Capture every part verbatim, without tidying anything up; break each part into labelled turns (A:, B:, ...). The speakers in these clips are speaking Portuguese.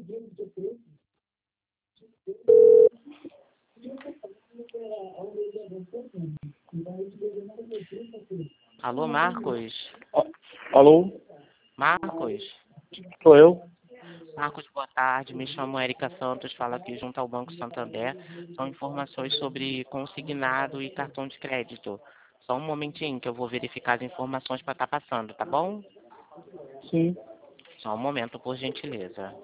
A: Alô, Marcos?
B: A- Alô?
A: Marcos?
B: Sou eu?
A: Marcos, boa tarde. Me chamo Érica Santos, falo aqui junto ao Banco Santander. São informações sobre consignado e cartão de crédito. Só um momentinho que eu vou verificar as informações para estar passando, tá bom?
B: Sim.
A: Só um momento, por gentileza.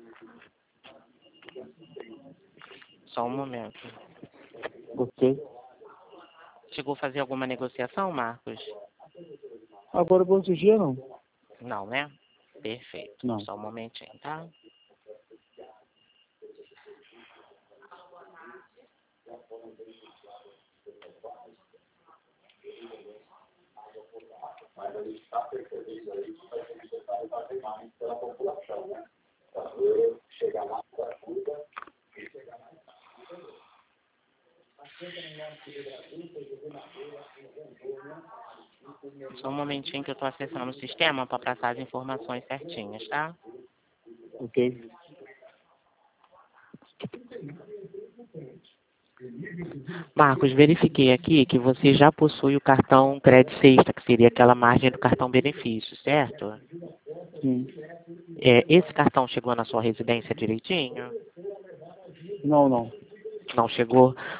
A: Só um momento.
B: Ok.
A: Chegou a fazer alguma negociação, Marcos?
B: Agora por outro dia não.
A: Não, né? Perfeito.
B: Não.
A: Só um momentinho, tá? Só um momentinho que eu estou acessando o sistema para passar as informações certinhas, tá?
B: Ok.
A: Marcos, verifiquei aqui que você já possui o cartão Crédito Sexta, que seria aquela margem do cartão benefício, certo?
B: Sim.
A: É, esse cartão chegou na sua residência direitinho?
B: Não, não.
A: Não chegou?